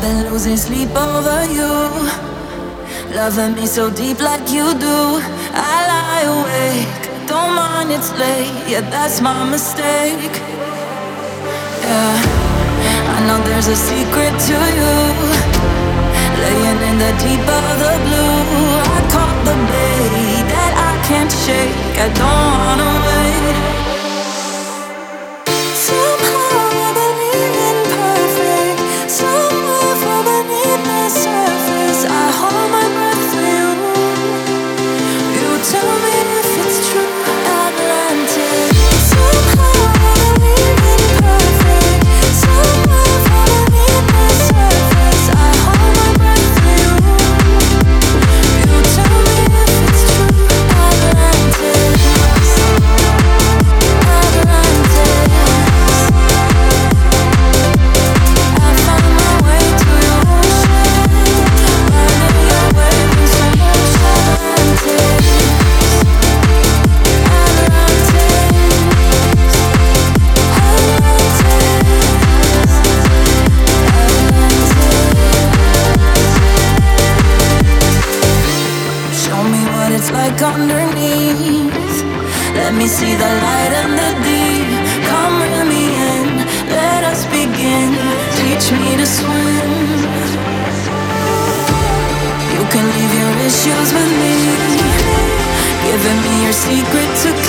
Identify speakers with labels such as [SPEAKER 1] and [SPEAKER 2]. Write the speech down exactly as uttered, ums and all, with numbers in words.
[SPEAKER 1] been losing sleep over you, loving me so deep like you do. I lie awake, don't mind it's late, yeah, that's my mistake. Yeah, I know there's a secret to you, laying in the deep of the blue. I caught the bait that I can't shake, I don't wanna wait. Somehow I believe in perfect, somewhere from beneath the surface I hold my breath for you. You tell me if it's true, Atlantic. Somehow I believe in perfect, somewhere from beneath the surface I hold my breath for you. You tell me if it's true, Atlantic. Like underneath, let me see the light and the deep. Come reel me in, let us begin. Teach me to swim. You can leave your issues with me, giving me your secret to